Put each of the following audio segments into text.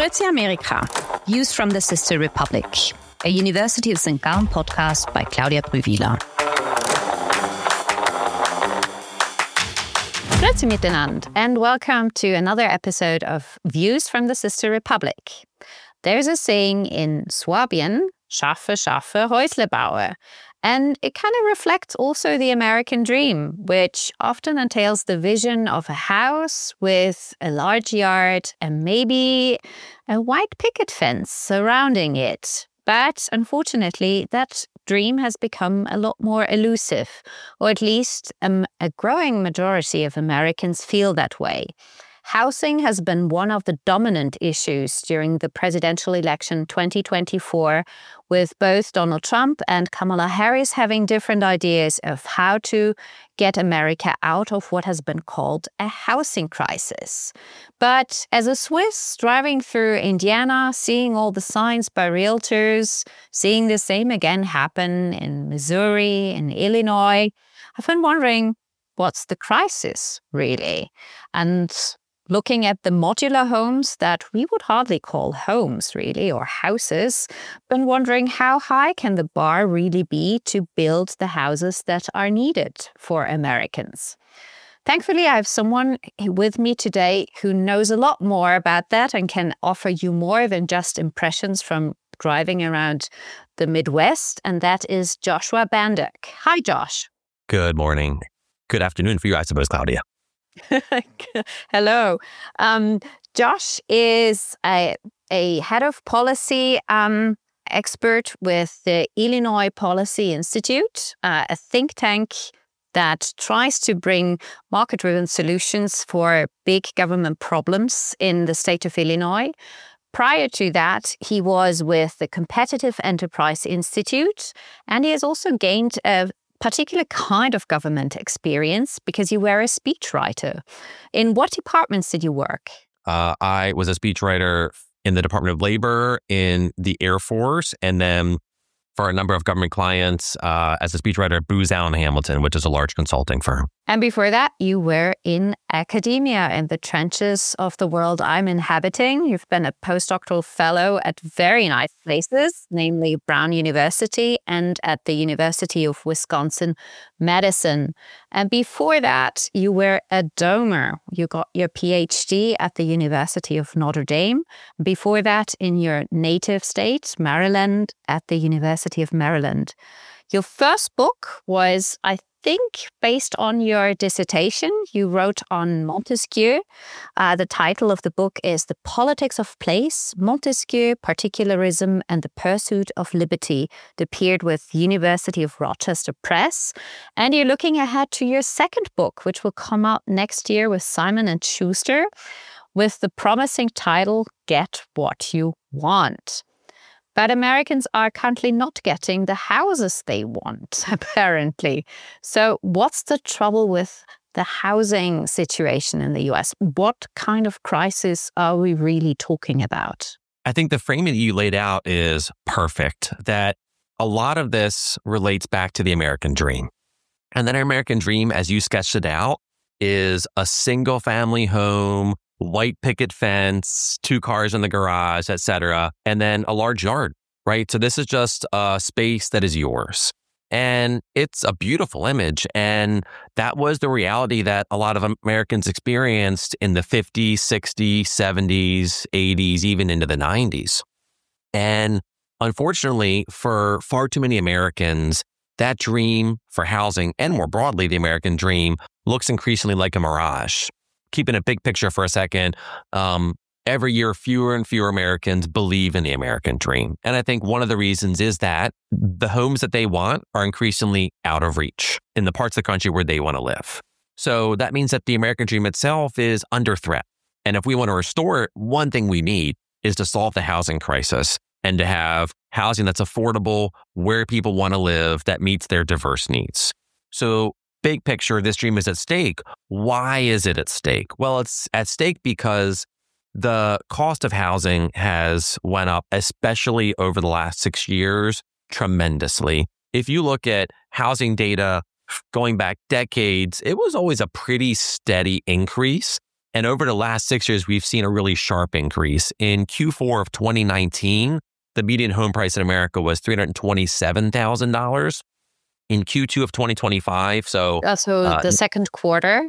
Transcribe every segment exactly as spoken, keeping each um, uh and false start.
Grüezi Amerika, Views from the Sister Republic, a University of Saint Gallen podcast by Claudia Brühwiler. Grüezi miteinander, and welcome to another episode of Views from the Sister Republic. There's a saying in Swabian, schaffe, schaffe, Häusle baue. And it kind of reflects also the American dream, which often entails the vision of a house with a large yard and maybe a white picket fence surrounding it. But unfortunately, that dream has become a lot more elusive, or at least um, a growing majority of Americans feel that way. Housing has been one of the dominant issues during the presidential election twenty twenty-four, with both Donald Trump and Kamala Harris having different ideas of how to get America out of what has been called a housing crisis. But as a Swiss driving through Indiana, seeing all the signs by realtors, seeing the same again happen in Missouri, in Illinois, I've been wondering, what's the crisis really? And looking at the modular homes that we would hardly call homes, really, or houses, been wondering how high can the bar really be to build the houses that are needed for Americans. Thankfully, I have someone with me today who knows a lot more about that and can offer you more than just impressions from driving around the Midwest, and that is Joshua Banduck. Hi, Josh. Good morning. Good afternoon for you, I suppose, Claudia. Hello. Um, Josh is a, a head of policy um, expert with the Illinois Policy Institute, uh, a think tank that tries to bring market-driven solutions for big government problems in the state of Illinois. Prior to that, he was with the Competitive Enterprise Institute, and he has also gained a particular kind of government experience because you were a speechwriter. In what departments did you work? Uh, I was a speechwriter in the Department of Labor, in the Air Force, and then for a number of government clients uh, as a speechwriter at Booz Allen Hamilton, which is a large consulting firm. And before that, you were in academia, in the trenches of the world I'm inhabiting. You've been a postdoctoral fellow at very nice places, namely Brown University and at the University of Wisconsin-Madison. And before that, you were a donor. You got your P H D at the University of Notre Dame. Before that, in your native state, Maryland, at the University of Maryland. Your first book was, I think, based on your dissertation you wrote on Montesquieu. Uh, the title of the book is The Politics of Place, Montesquieu, Particularism, and the Pursuit of Liberty. It appeared with University of Rochester Press. And you're looking ahead to your second book, which will come out next year with Simon and Schuster, with the promising title, Get What You Want. But Americans are currently not getting the houses they want, apparently. So what's the trouble with the housing situation in the U S? What kind of crisis are we really talking about? I think the framing that you laid out is perfect, that a lot of this relates back to the American dream. And that American dream, as you sketched it out, is a single family home, white picket fence, two cars in the garage, et cetera, and then a large yard, right? So this is just a space that is yours. And it's a beautiful image. And that was the reality that a lot of Americans experienced in the fifties, sixties, seventies, eighties, even into the nineties. And unfortunately, for far too many Americans, that dream for housing, and more broadly, the American dream, looks increasingly like a mirage. Keeping a big picture for a second, um, every year fewer and fewer Americans believe in the American dream. And I think one of the reasons is that the homes that they want are increasingly out of reach in the parts of the country where they want to live. So that means that the American dream itself is under threat. And if we want to restore it, one thing we need is to solve the housing crisis and to have housing that's affordable, where people want to live, that meets their diverse needs. So big picture, this dream is at stake. Why is it at stake? Well, it's at stake because the cost of housing has went up, especially over the last six years, tremendously. If you look at housing data going back decades, it was always a pretty steady increase. And over the last six years, we've seen a really sharp increase. In Q four of twenty nineteen, the median home price in America was three hundred twenty-seven thousand dollars. In Q two of twenty twenty-five, so... Uh, so uh, the second quarter,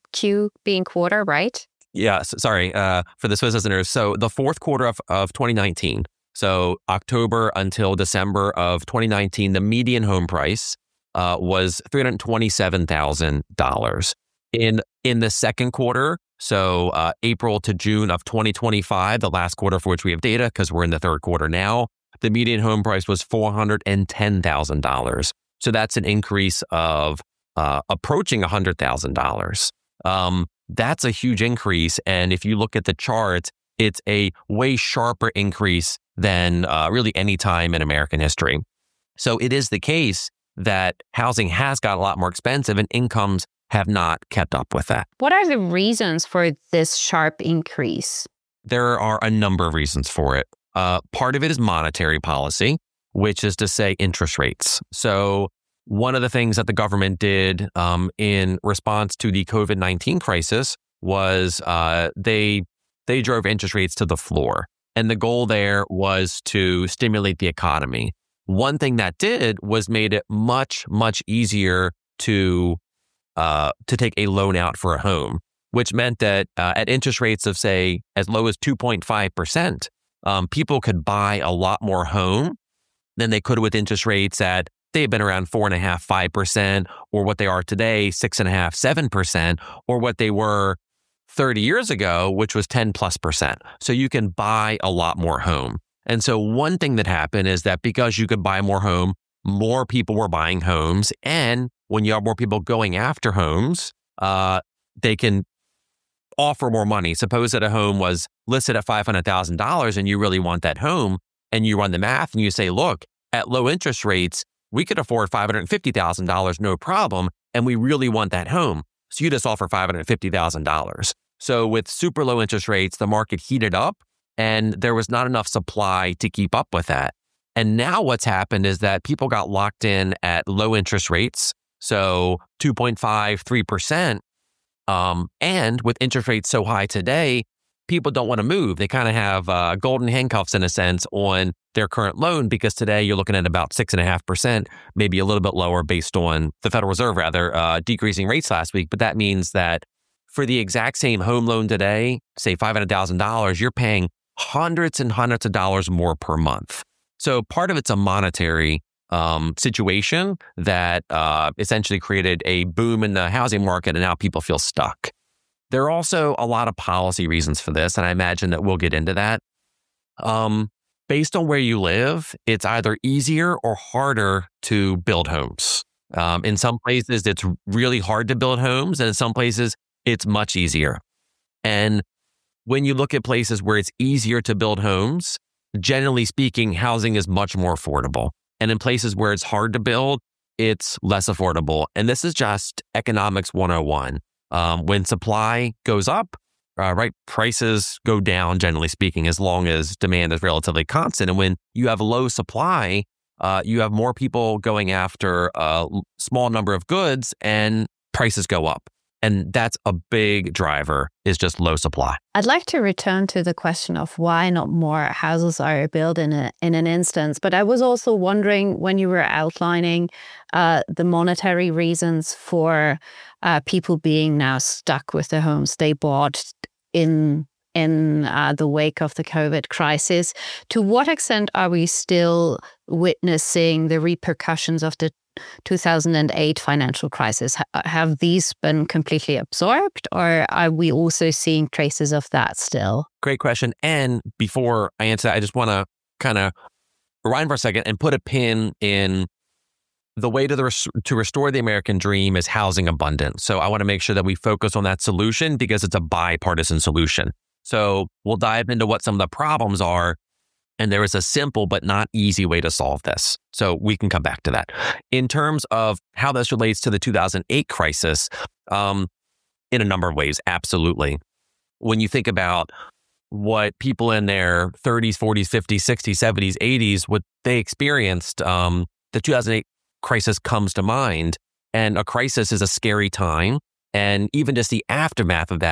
Q being quarter, right? Yeah, so, sorry, uh, for the Swiss listeners. So the fourth quarter of, of twenty nineteen, so October until December of twenty nineteen, the median home price uh, was three hundred twenty-seven thousand dollars. In in the second quarter, so uh, April to June of twenty twenty-five, the last quarter for which we have data, because we're in the third quarter now, the median home price was four hundred ten thousand dollars. So that's an increase of uh, approaching one hundred thousand dollars. Um, that's a huge increase. And if you look at the charts, it's a way sharper increase than uh, really any time in American history. So it is the case that housing has got a lot more expensive and incomes have not kept up with that. What are the reasons for this sharp increase? There are a number of reasons for it. Uh, part of it is monetary policy, which is to say interest rates. So one of the things that the government did um, in response to the COVID nineteen crisis was uh, they they drove interest rates to the floor. And the goal there was to stimulate the economy. One thing that did was made it much, much easier to uh, to take a loan out for a home, which meant that uh, at interest rates of, say, as low as two point five percent, um, people could buy a lot more home than they could with interest rates at, they've been around four and a half, five percent, or what they are today, six and a half, seven percent, or what they were thirty years ago, which was ten plus percent. So you can buy a lot more home. And so one thing that happened is that because you could buy more home, more people were buying homes. And when you have more people going after homes, uh, they can offer more money. Suppose that a home was listed at five hundred thousand dollars and you really want that home, and you run the math and you say, look, at low interest rates, we could afford five hundred fifty thousand dollars, no problem, and we really want that home. So you just offer five hundred fifty thousand dollars. So with super low interest rates, the market heated up and there was not enough supply to keep up with that. And now what's happened is that people got locked in at low interest rates, so two point five, three percent. Um, and with interest rates so high today, people don't want to move. They kind of have uh, golden handcuffs in a sense on their current loan, because today you're looking at about six and a half percent, maybe a little bit lower based on the Federal Reserve rather uh, decreasing rates last week. But that means that for the exact same home loan today, say five hundred thousand dollars, you're paying hundreds and hundreds of dollars more per month. So part of it's a monetary um, situation that uh, essentially created a boom in the housing market, and now people feel stuck. There are also a lot of policy reasons for this, and I imagine that we'll get into that. Um, based on where you live, it's either easier or harder to build homes. Um, in some places, it's really hard to build homes, and in some places, it's much easier. And when you look at places where it's easier to build homes, generally speaking, housing is much more affordable. And in places where it's hard to build, it's less affordable. And this is just economics one oh one. Um, when supply goes up, uh, right, prices go down, generally speaking, as long as demand is relatively constant. And when you have low supply, uh, you have more people going after a small number of goods and prices go up. And that's a big driver, is just low supply. I'd like to return to the question of why not more houses are built in a, in an instance. But I was also wondering, when you were outlining uh, the monetary reasons for uh, people being now stuck with the homes they bought in in uh, the wake of the COVID crisis, to what extent are we still witnessing the repercussions of the two thousand eight financial crisis? Have these been completely absorbed, or are we also seeing traces of that still? Great question. And before I answer that, I just want to kind of rewind for a second and put a pin in the way to the res- to restore the American dream is housing abundance. So I want to make sure that we focus on that solution, because it's a bipartisan solution. So we'll dive into what some of the problems are. And there is a simple but not easy way to solve this. So we can come back to that. In terms of how this relates to the two thousand eight crisis, um, in a number of ways, absolutely. When you think about what people in their thirties, forties, fifties, sixties, seventies, eighties, what they experienced, um, the two thousand eight crisis comes to mind. And a crisis is a scary time. And even just the aftermath of that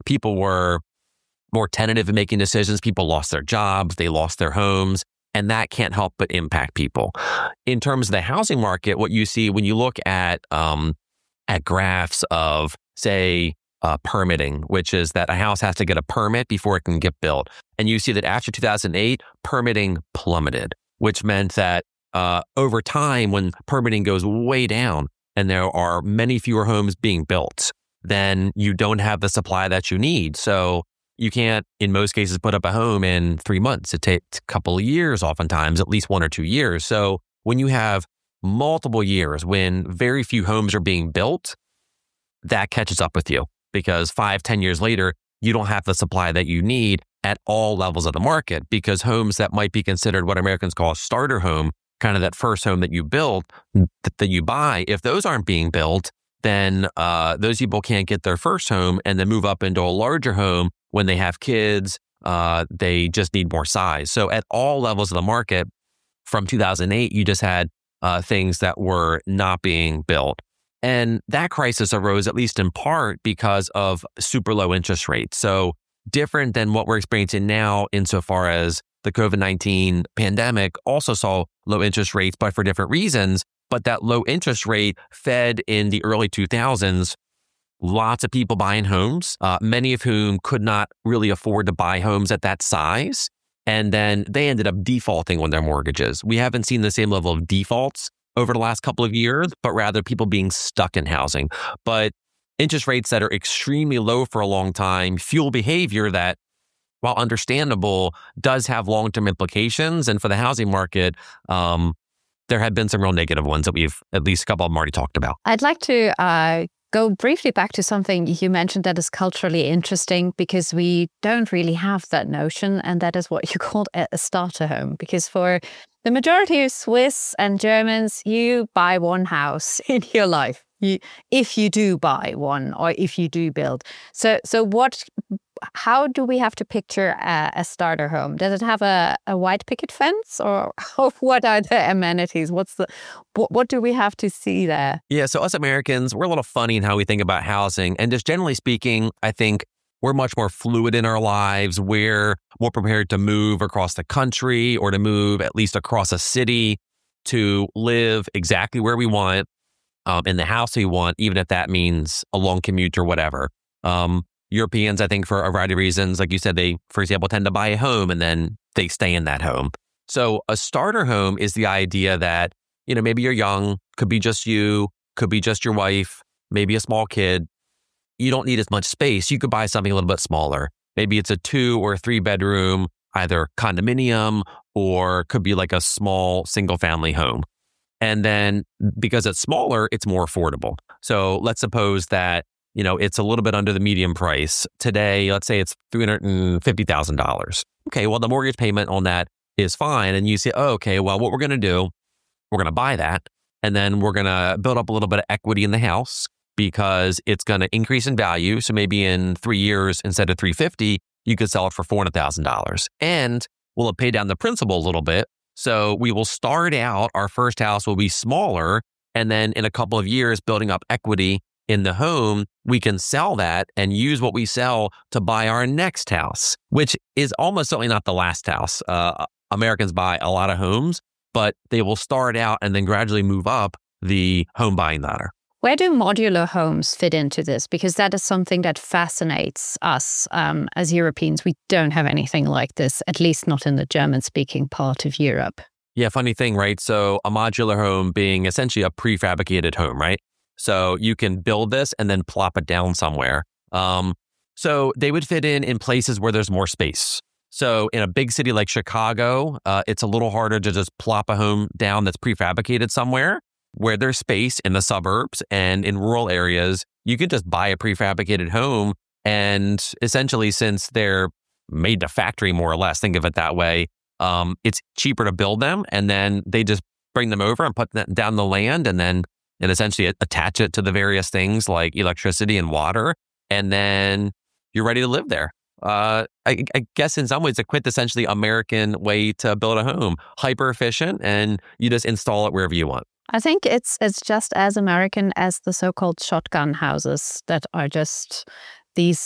people were more tentative in making decisions. People lost their jobs, they lost their homes, and that can't help but impact people. In terms of the housing market, what you see when you look at um, at graphs of, say, uh, permitting, which is that a house has to get a permit before it can get built. And you see that after two thousand eight, permitting plummeted, which meant that uh, over time, when permitting goes way down and there are many fewer homes being built, then you don't have the supply that you need. So you can't, in most cases, put up a home in three months. It takes a couple of years, oftentimes, at least one or two years. So when you have multiple years when very few homes are being built, that catches up with you because five, ten years later, you don't have the supply that you need at all levels of the market, because homes that might be considered what Americans call a starter home, kind of that first home that you build, that, that you buy, if those aren't being built, then uh, those people can't get their first home and then move up into a larger home when they have kids. Uh, they just need more size. So at all levels of the market, from two thousand eight, you just had uh, things that were not being built. And that crisis arose at least in part because of super low interest rates. So different than what we're experiencing now insofar as the COVID nineteen pandemic also saw low interest rates, but for different reasons. But that low interest rate fed in the early two thousands lots of people buying homes, uh, many of whom could not really afford to buy homes at that size. And then they ended up defaulting on their mortgages. We haven't seen the same level of defaults over the last couple of years, but rather people being stuck in housing. But interest rates that are extremely low for a long time fuel behavior that, while understandable, does have long-term implications. And for the housing market, um, there have been some real negative ones that we've, at least a couple of them, already talked about. I'd like to uh, go briefly back to something you mentioned that is culturally interesting, because we don't really have that notion, and that is what you called a starter home. Because for the majority of Swiss and Germans, you buy one house in your life, you, if you do buy one or if you do build. So, so what? How do we have to picture a, a starter home? Does it have a, a white picket fence, or what are the amenities? What's the what, what do we have to see there? Yeah, so us Americans, we're a little funny in how we think about housing. And just generally speaking, I think we're much more fluid in our lives. We're more prepared to move across the country or to move at least across a city to live exactly where we want, um, in the house we want, even if that means a long commute or whatever. Um, Europeans, I think, for a variety of reasons, like you said, they, for example, tend to buy a home and then they stay in that home. So a starter home is the idea that, you know, maybe you're young, could be just you, could be just your wife, maybe a small kid. You don't need as much space. You could buy something a little bit smaller. Maybe it's a two or three bedroom, either condominium or could be like a small single family home. And then because it's smaller, it's more affordable. So let's suppose that, you know, it's a little bit under the median price. Today, let's say it's three hundred fifty thousand dollars. Okay, well, the mortgage payment on that is fine. And you say, oh, okay, well, what we're going to do, we're going to buy that. And then we're going to build up a little bit of equity in the house because it's going to increase in value. So maybe in three years, instead of three hundred fifty thousand dollars, you could sell it for four hundred thousand dollars. And we'll pay down the principal a little bit. So we will start out, our first house will be smaller. And then in a couple of years, building up equity in the home, we can sell that and use what we sell to buy our next house, which is almost certainly not the last house. Uh, Americans buy a lot of homes, but they will start out and then gradually move up the home buying ladder. Where do modular homes fit into this? Because that is something that fascinates us um, as Europeans. We don't have anything like this, at least not in the German-speaking part of Europe. Yeah, funny thing, right? So a modular home being essentially a prefabricated home, right? So you can build this and then plop it down somewhere. Um, so they would fit in in places where there's more space. So in a big city like Chicago, uh, it's a little harder to just plop a home down that's prefabricated somewhere. Where there's space in the suburbs and in rural areas, you can just buy a prefabricated home. And essentially, since they're made to factory more or less, think of it that way, um, it's cheaper to build them. And then they just bring them over and put them down the land and then and essentially attach it to the various things like electricity and water. And then you're ready to live there. Uh, I, I guess in some ways, a quintessentially American way to build a home, hyper efficient, and you just install it wherever you want. I think it's it's just as American as the so-called shotgun houses that are just these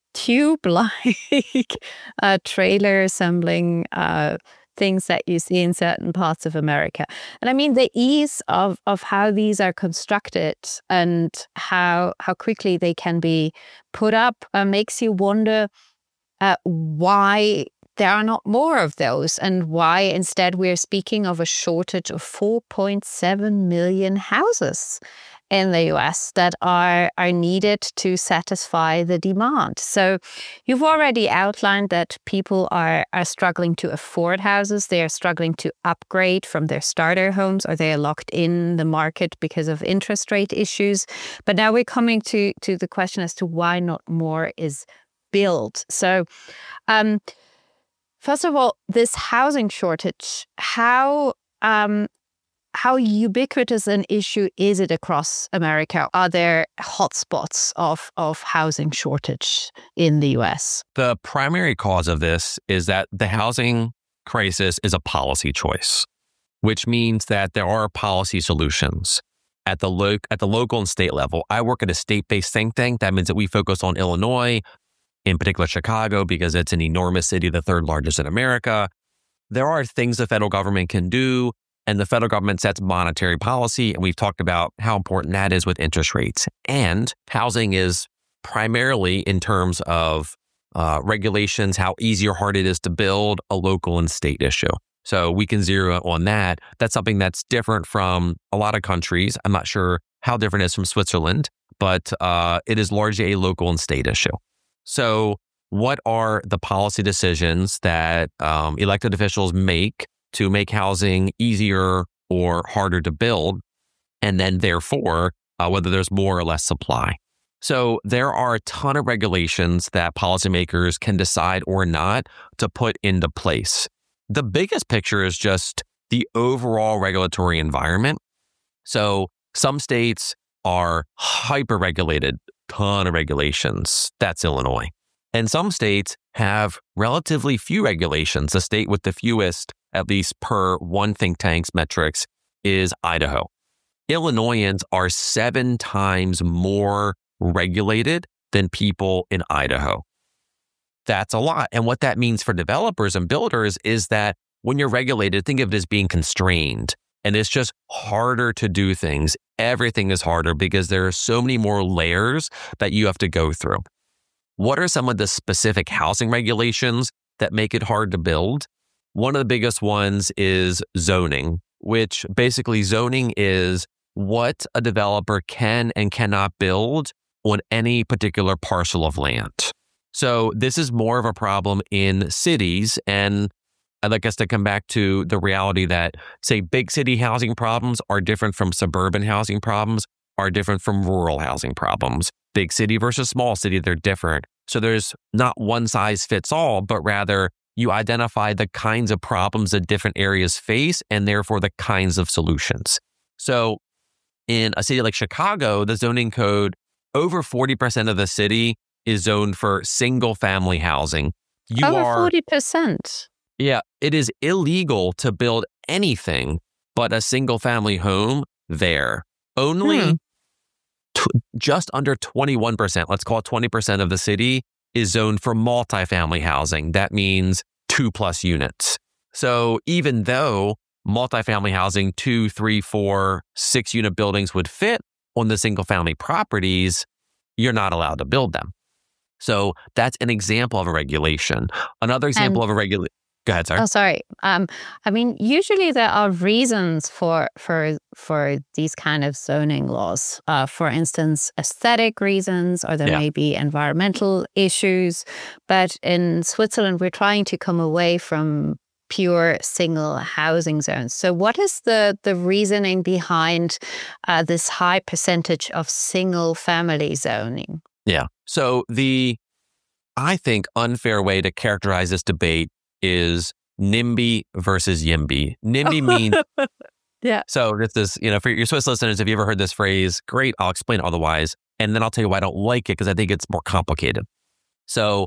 tube-like uh, trailer assembling uh, things that you see in certain parts of America. And I mean, the ease of, of how these are constructed and how how quickly they can be put up uh, makes you wonder uh, why there are not more of those, and why instead we're speaking of a shortage of four point seven million houses in the U S that are, are needed to satisfy the demand. So you've already outlined that people are, are struggling to afford houses. They are struggling to upgrade from their starter homes, or they are locked in the market because of interest rate issues. But now we're coming to, to the question as to why not more is built. So um, first of all, this housing shortage, how um, how ubiquitous an issue is it across America? Are there hotspots of, of housing shortage in the U S? The primary cause of this is that the housing crisis is a policy choice, which means that there are policy solutions at the lo- at the local and state level. I work at a state-based think tank. That means that we focus on Illinois, in particular Chicago, because it's an enormous city, the third largest in America. There are things the federal government can do, and the federal government sets monetary policy, and we've talked about how important that is with interest rates. And housing is primarily, in terms of uh, regulations, how easy or hard it is to build, a local and state issue. So we can zero on that. That's something that's different from a lot of countries. I'm not sure how different it is from Switzerland, but uh, it is largely a local and state issue. So what are the policy decisions that um, elected officials make to make housing easier or harder to build, and then therefore uh, whether there's more or less supply? So there are a ton of regulations that policymakers can decide or not to put into place. The biggest picture is just the overall regulatory environment. So some states are hyper-regulated, ton of regulations. That's Illinois. And some states have relatively few regulations. The state with the fewest, at least per one think tank's metrics, is Idaho. Illinoisans are seven times more regulated than people in Idaho. That's a lot. And what that means for developers and builders is that when you're regulated, think of it as being constrained. And it's just harder to do things. Everything is harder because there are so many more layers that you have to go through. What are some of the specific housing regulations that make it hard to build? One of the biggest ones is zoning, which basically zoning is what a developer can and cannot build on any particular parcel of land. So this is more of a problem in cities, and I'd like us to come back to the reality that, say, big city housing problems are different from suburban housing problems, are different from rural housing problems. Big city versus small city, they're different. So there's not one size fits all, but rather you identify the kinds of problems that different areas face and therefore the kinds of solutions. So in a city like Chicago, the zoning code, over forty percent of the city is zoned for single family housing. You over are, forty percent. Yeah, it is illegal to build anything but a single family home there. Only Hmm. t- just under twenty-one percent, let's call it twenty percent of the city, is zoned for multifamily housing. That means two plus units. So even though multifamily housing, two, three, four, six unit buildings would fit on the single family properties, you're not allowed to build them. So that's an example of a regulation. Another example And of a regulation. Go ahead, sorry. oh, sorry. Um, I mean, usually there are reasons for for for these kind of zoning laws. Uh, for instance, aesthetic reasons, or there Yeah. may be environmental issues. But in Switzerland, we're trying to come away from pure single housing zones. So, what is the the reasoning behind uh, this high percentage of single family zoning? Yeah. So the, I think, unfair way to characterize this debate is NIMBY versus YIMBY. NIMBY means, Yeah. so this is, you know, for your Swiss listeners, have you ever heard this phrase? Great, I'll explain otherwise. And then I'll tell you why I don't like it, because I think it's more complicated. So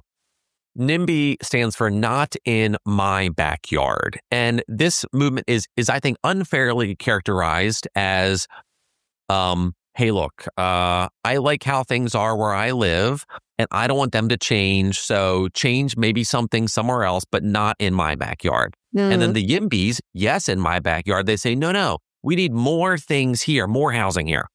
NIMBY stands for not in my backyard. And this movement is, is I think, unfairly characterized as, um, hey, look, uh, I like how things are where I live, and I don't want them to change. So change maybe something somewhere else, but not in my backyard. Mm. And then the YIMBYs, yes, in my backyard, they say, no, no, we need more things here, more housing here.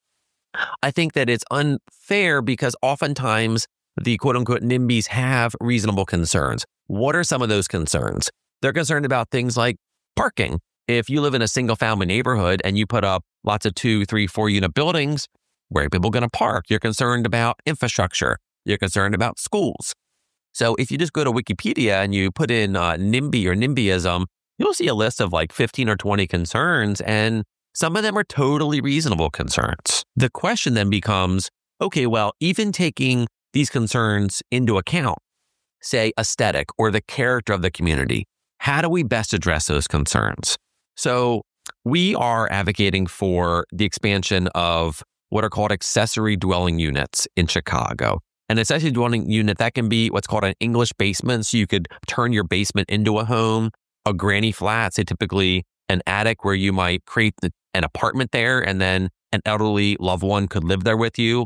I think that it's unfair because oftentimes the quote unquote NIMBYs have reasonable concerns. What are some of those concerns? They're concerned about things like parking. If you live in a single family neighborhood and you put up lots of two, three, four unit buildings, where are people going to park? You're concerned about infrastructure. You're concerned about schools. So if you just go to Wikipedia and you put in uh, NIMBY or NIMBYism, you'll see a list of like fifteen or twenty concerns, and some of them are totally reasonable concerns. The question then becomes, okay, well, even taking these concerns into account, say aesthetic or the character of the community, how do we best address those concerns? So we are advocating for the expansion of what are called accessory dwelling units in Chicago. An accessory dwelling unit, that can be what's called an English basement. So you could turn your basement into a home. A granny flat, say typically an attic where you might create the, an apartment there and then an elderly loved one could live there with you.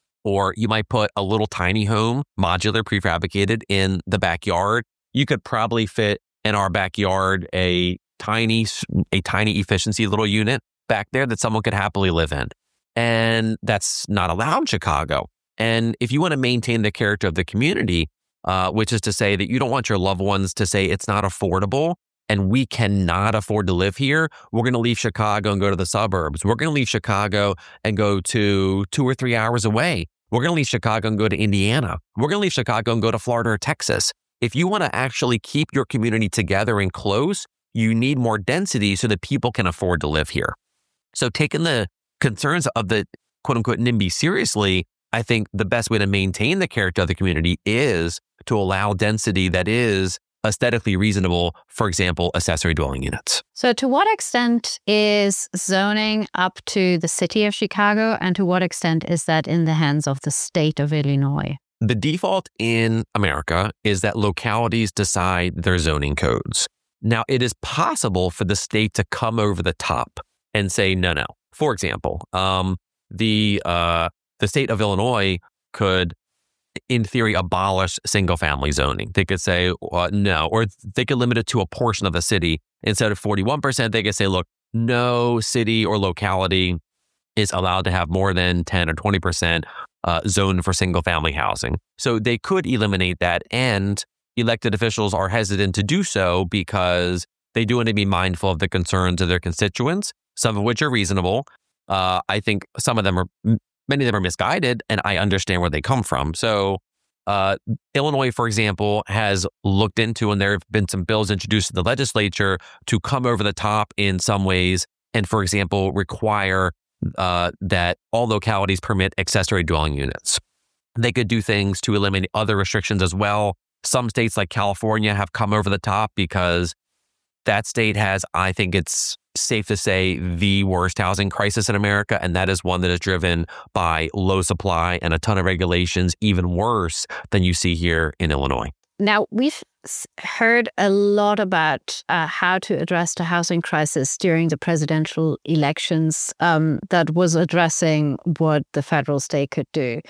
Or you might put a little tiny home, modular, prefabricated, in the backyard. You could probably fit in our backyard a tiny, a tiny efficiency little unit back there that someone could happily live in. And that's not allowed in Chicago. And if you want to maintain the character of the community, uh, which is to say that you don't want your loved ones to say it's not affordable and we cannot afford to live here, we're going to leave Chicago and go to the suburbs. We're going to leave Chicago and go to two or three hours away. We're going to leave Chicago and go to Indiana. We're going to leave Chicago and go to Florida or Texas. If you want to actually keep your community together and close, you need more density so that people can afford to live here. So taking the concerns of the quote unquote NIMBY seriously, I think the best way to maintain the character of the community is to allow density that is aesthetically reasonable, for example, accessory dwelling units. So to what extent is zoning up to the city of Chicago, and to what extent is that in the hands of the state of Illinois? The default in America is that localities decide their zoning codes. Now, it is possible for the state to come over the top and say, no, no. For example, um, the uh, the state of Illinois could, in theory, abolish single-family zoning. They could say uh, no, or they could limit it to a portion of the city. Instead of forty-one percent, they could say, look, no city or locality is allowed to have more than ten or twenty percent uh, zoned for single-family housing. So they could eliminate that, and elected officials are hesitant to do so because they do want to be mindful of the concerns of their constituents, some of which are reasonable. Uh, I think some of them are, many of them are misguided, and I understand where they come from. So uh, Illinois, for example, has looked into, and there have been some bills introduced to the legislature to come over the top in some ways, and, for example, require uh, that all localities permit accessory dwelling units. They could do things to eliminate other restrictions as well. Some states like California have come over the top because that state has, I think it's safe to say, the worst housing crisis in America. And that is one that is driven by low supply and a ton of regulations, even worse than you see here in Illinois. Now, we've heard a lot about uh, how to address the housing crisis during the presidential elections um, that was addressing what the federal state could do.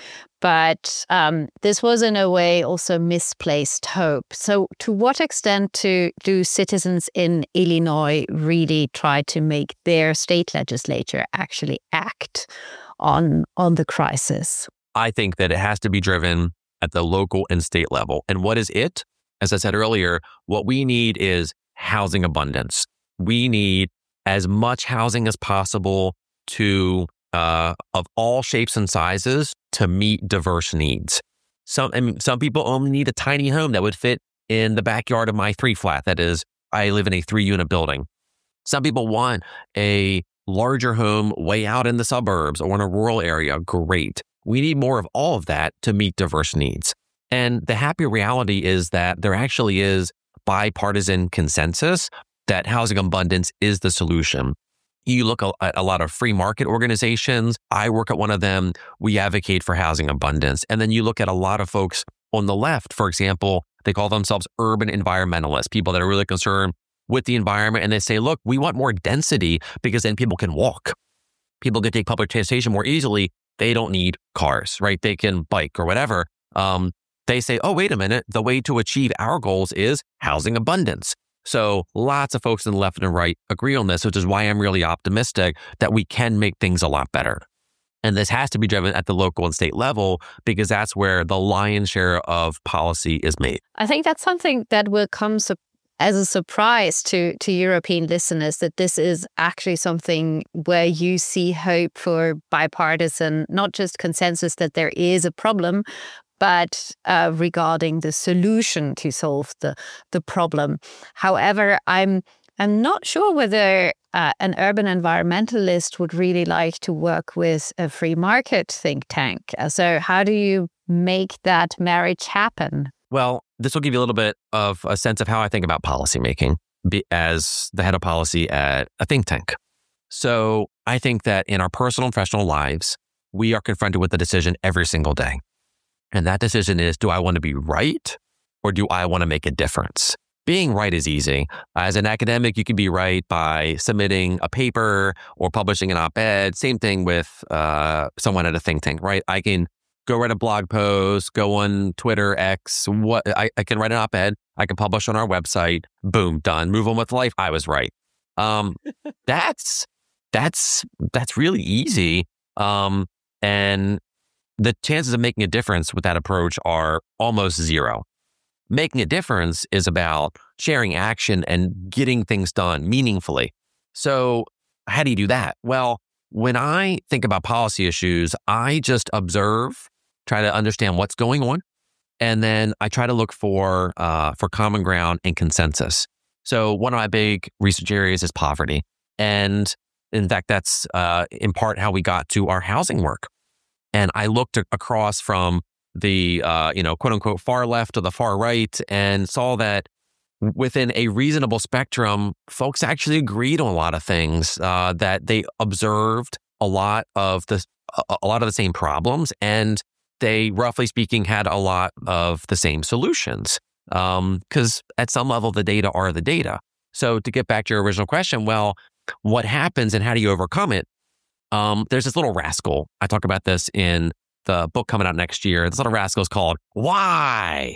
But um, this was, in a way, also misplaced hope. So to what extent to, do citizens in Illinois really try to make their state legislature actually act on, on the crisis? I think that it has to be driven at the local and state level. And what is it? As I said earlier, what we need is housing abundance. We need as much housing as possible to uh, of all shapes and sizes to meet diverse needs. Some I mean, some people only need a tiny home that would fit in the backyard of my three flat. That is, I live in a three unit building. Some people want a larger home way out in the suburbs or in a rural area. Great. We need more of all of that to meet diverse needs. And the happy reality is that there actually is bipartisan consensus that housing abundance is the solution. You look at a lot of free market organizations. I work at one of them. We advocate for housing abundance. And then you look at a lot of folks on the left, for example, they call themselves urban environmentalists, people that are really concerned with the environment. And they say, look, we want more density because then people can walk. People can take public transportation more easily. They don't need cars, right? They can bike or whatever. Um, they say, oh, wait a minute, the way to achieve our goals is housing abundance. So lots of folks in the left and right agree on this, which is why I'm really optimistic that we can make things a lot better. And this has to be driven at the local and state level because that's where the lion's share of policy is made. I think that's something that will come su- as a surprise to, to European listeners, that this is actually something where you see hope for bipartisan, not just consensus that there is a problem, but uh, regarding the solution to solve the, the problem. However, I'm I'm not sure whether uh, an urban environmentalist would really like to work with a free market think tank. Uh, So how do you make that marriage happen? Well, this will give you a little bit of a sense of how I think about policymaking be- as the head of policy at a think tank. So I think that in our personal and professional lives, we are confronted with a decision every single day. And that decision is, do I want to be right or do I want to make a difference? Being right is easy. As an academic, you can be right by submitting a paper or publishing an op-ed. Same thing with uh, someone at a think tank, right? I can go write a blog post, go on Twitter, X, what I, I can write an op-ed, I can publish on our website, boom, done, move on with life. I was right. Um, that's that's that's really easy. Um, and the chances of making a difference with that approach are almost zero. Making a difference is about sharing action and getting things done meaningfully. So how do you do that? Well, when I think about policy issues, I just observe, try to understand what's going on, and then I try to look for uh, for common ground and consensus. So one of my big research areas is poverty. And in fact, that's uh, in part how we got to our housing work. And I looked across from the, uh, you know, quote unquote, far left to the far right and saw that within a reasonable spectrum, folks actually agreed on a lot of things, uh, that they observed a lot of the, a lot of the same problems, and they, roughly speaking, had a lot of the same solutions. Um, because at some level, the data are the data. So to get back to your original question, well, what happens and how do you overcome it? Um, there's this little rascal. I talk about this in the book coming out next year. This little rascal is called why.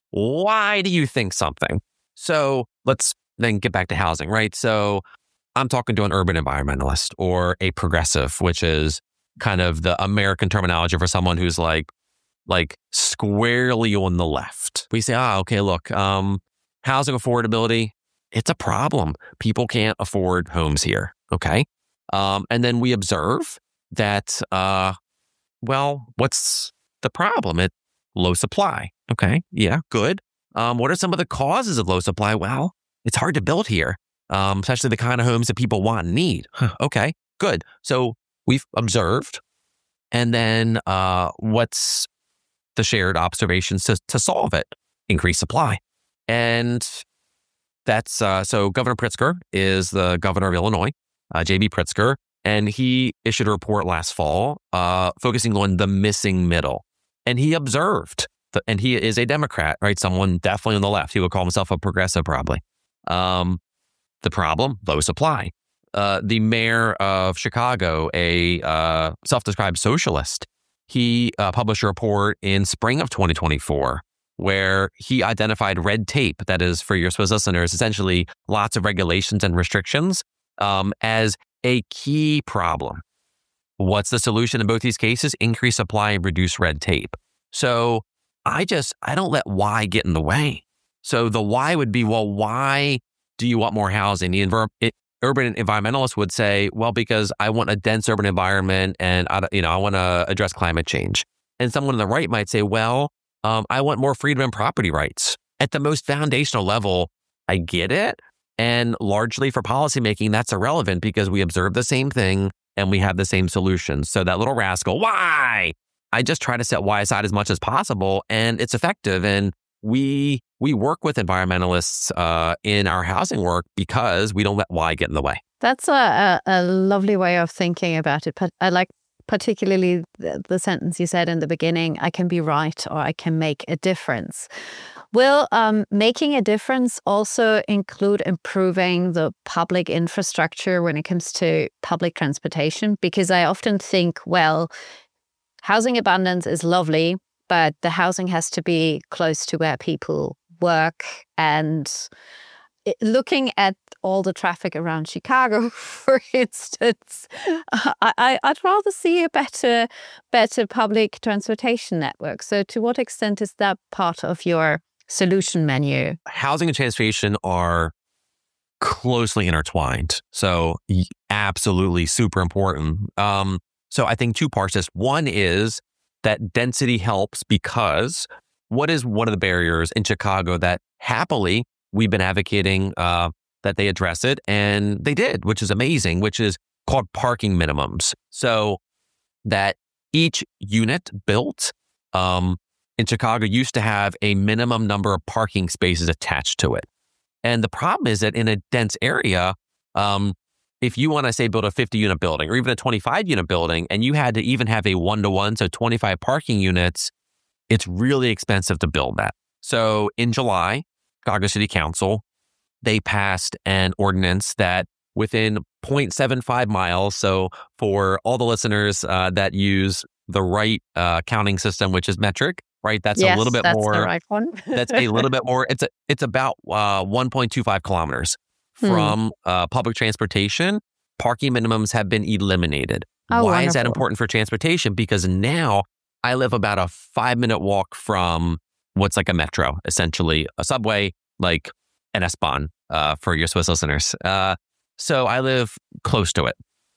Why do you think something? So let's then get back to housing, right? So I'm talking to an urban environmentalist or a progressive, which is kind of the American terminology for someone who's like, like squarely on the left. We say, ah, okay, look, um, housing affordability, it's a problem. People can't afford homes here, okay? Um, and then we observe that, uh, well, what's the problem? It low supply. Okay, yeah, good. Um, what are some of the causes of low supply? Well, it's hard to build here, um, especially the kind of homes that people want and need. Huh, okay, good. So we've observed. And then uh, what's the shared observations to, to solve it? Increase supply. And that's, uh, so Governor Pritzker is the governor of Illinois, uh, J B Pritzker, and he issued a report last fall uh, focusing on the missing middle. And he observed, the, and he is a Democrat, right? Someone definitely on the left. He would call himself a progressive probably. Um, the problem, low supply. Uh, the mayor of Chicago, a uh, self-described socialist, he uh, published a report in spring of twenty twenty-four where he identified red tape, that is for your Swiss listeners, essentially lots of regulations and restrictions, um, as a key problem. What's the solution in both these cases? Increase supply and reduce red tape. So I just, I don't let why get in the way. So the why would be, well, why do you want more housing? The inver- it, urban environmentalists would say, well, because I want a dense urban environment and I, you know, I want to address climate change. And someone on the right might say, well, um, I want more freedom and property rights. At the most foundational level, I get it. And largely for policymaking, that's irrelevant because we observe the same thing and we have the same solutions. So that little rascal, why? I just try to set why aside as much as possible, and it's effective. And we we work with environmentalists uh, in our housing work because we don't let why get in the way. That's a, a, a lovely way of thinking about it. But I like particularly the, the sentence you said in the beginning, I can be right or I can make a difference. Will um, making a difference also include improving the public infrastructure when it comes to public transportation? Because I often think, well, housing abundance is lovely, but the housing has to be close to where people work. And it, looking at all the traffic around Chicago, for instance, I, I, I'd rather see a better, better public transportation network. So to what extent is that part of your solution menu? Housing and transportation are closely intertwined. So absolutely super important. Um, so I think two parts to this. One is that density helps because what is one of the barriers in Chicago that happily we've been advocating uh, that they address it, and they did, which is amazing, which is called parking minimums. So that each unit built um, in Chicago used to have a minimum number of parking spaces attached to it. And the problem is that in a dense area, um, if you want to say build a fifty unit building or even a twenty-five unit building, and you had to even have a one to one, so twenty-five parking units, it's really expensive to build that. So in July, Chicago City Council, they passed an ordinance that within zero point seven five miles, so for all the listeners uh, that use the right uh, counting system, which is metric, right? That's yes, a little bit that's more. The right one. That's a little bit more. It's a, it's about uh, one point two five kilometers from hmm. uh, public transportation. Parking minimums have been eliminated. Oh, Why wonderful. is that important for transportation? Because now I live about a five minute walk from what's like a metro, essentially a subway, like an S-Bahn uh, for your Swiss listeners. Uh, so I live close to it.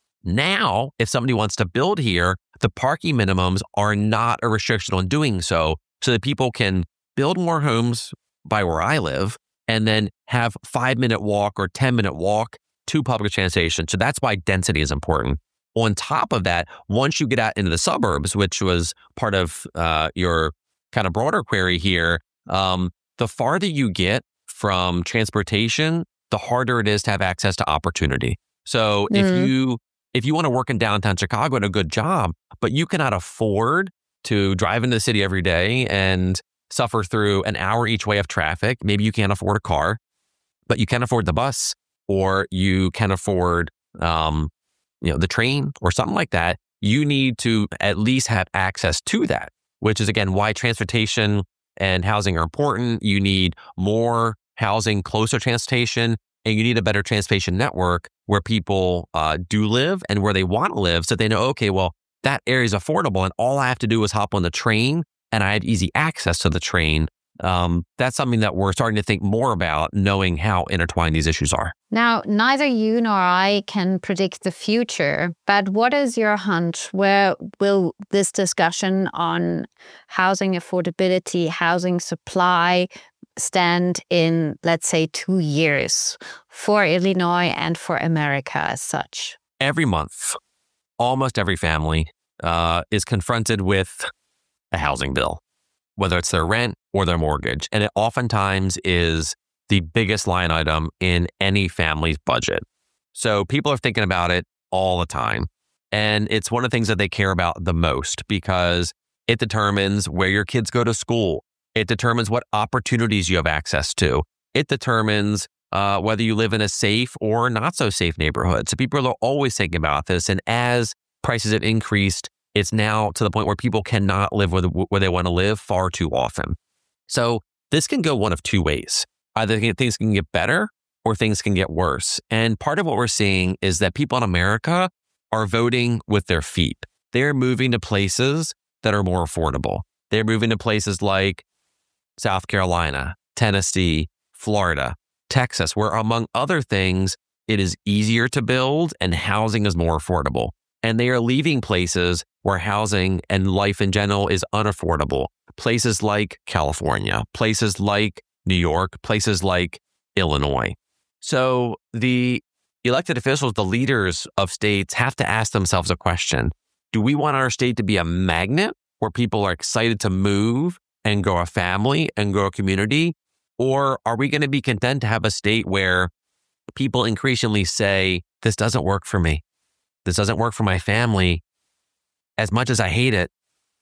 Now, if somebody wants to build here, the parking minimums are not a restriction on doing so, so that people can build more homes by where I live and then have five minute walk or ten minute walk to public transportation. So that's why density is important. On top of that, once you get out into the suburbs, which was part of uh, your kind of broader query here, um, the farther you get from transportation, the harder it is to have access to opportunity. So mm-hmm. if you if you want to work in downtown Chicago at a good job, but you cannot afford to drive into the city every day and suffer through an hour each way of traffic, maybe you can't afford a car, but you can afford the bus, or you can afford um, you know, the train or something like that, you need to at least have access to that, which is, again, why transportation and housing are important. You need more housing closer to transportation, and you need a better transportation network where people uh, do live and where they want to live, so they know, okay, well, that area is affordable and all I have to do is hop on the train and I have easy access to the train. Um, that's something that we're starting to think more about, knowing how intertwined these issues are. Now, neither you nor I can predict the future, but what is your hunch? Where will this discussion on housing affordability, housing supply stand in, let's say, two years for Illinois and for America as such? Every month, almost every family uh, is confronted with a housing bill, whether it's their rent or their mortgage. And it oftentimes is the biggest line item in any family's budget. So people are thinking about it all the time. And it's one of the things that they care about the most because it determines where your kids go to school. It determines what opportunities you have access to. It determines uh, whether you live in a safe or not so safe neighborhood. So people are always thinking about this. And as prices have increased, it's now to the point where people cannot live where, the, where they want to live far too often. So this can go one of two ways. Either things can get better or things can get worse. And part of what we're seeing is that people in America are voting with their feet. They're moving to places that are more affordable. They're moving to places like South Carolina, Tennessee, Florida, Texas, where among other things, it is easier to build and housing is more affordable. And they are leaving places where housing and life in general is unaffordable. Places like California, places like New York, places like Illinois. So the elected officials, the leaders of states, have to ask themselves a question. Do we want our state to be a magnet where people are excited to move and grow a family and grow a community? Or are we going to be content to have a state where people increasingly say, this doesn't work for me. This doesn't work for my family. As much as I hate it,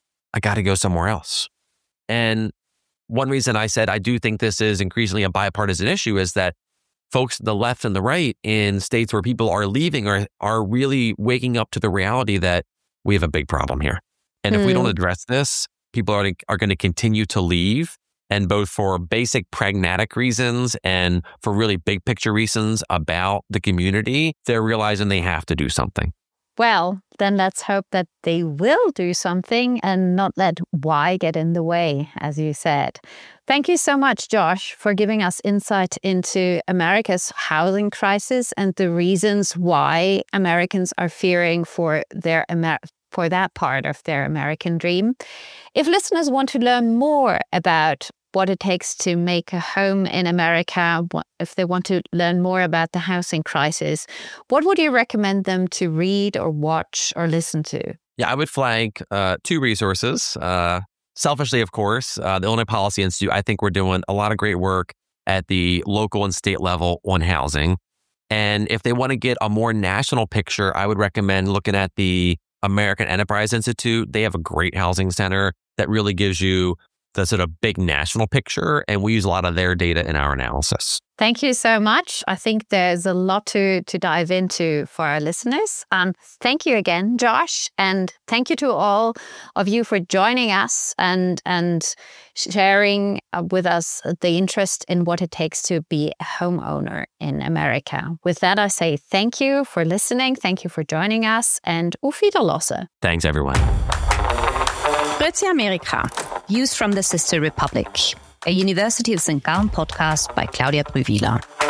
I got to go somewhere else. And one reason I said I do think this is increasingly a bipartisan issue is that folks, the left and the right in states where people are leaving are, are really waking up to the reality that we have a big problem here. And mm. if we don't address this, people are, are going to continue to leave. And both for basic pragmatic reasons and for really big picture reasons about the community, they're realizing they have to do something. Well, then let's hope that they will do something and not let why get in the way, as you said. Thank you so much, Josh, for giving us insight into America's housing crisis and the reasons why Americans are fearing for their Amer- for that part of their American dream. If listeners want to learn more about what it takes to make a home in America, if they want to learn more about the housing crisis, what would you recommend them to read or watch or listen to? Yeah, I would flag uh, two resources. Uh, selfishly, of course, uh, the Illinois Policy Institute, I think we're doing a lot of great work at the local and state level on housing. And if they want to get a more national picture, I would recommend looking at the American Enterprise Institute. They have a great housing center that really gives you the sort of big national picture, and we use a lot of their data in our analysis. Thank you so much. I think there's a lot to, to dive into for our listeners. Um, thank you again, Josh, and thank you to all of you for joining us and, and sharing with us the interest in what it takes to be a homeowner in America. With that, I say thank you for listening. Thank you for joining us, and auf Wiedersehen. Thanks, everyone. Grüezi Amerika. Views from the Sister Republic, a University of Saint Gallen podcast by Claudia Brühwiler.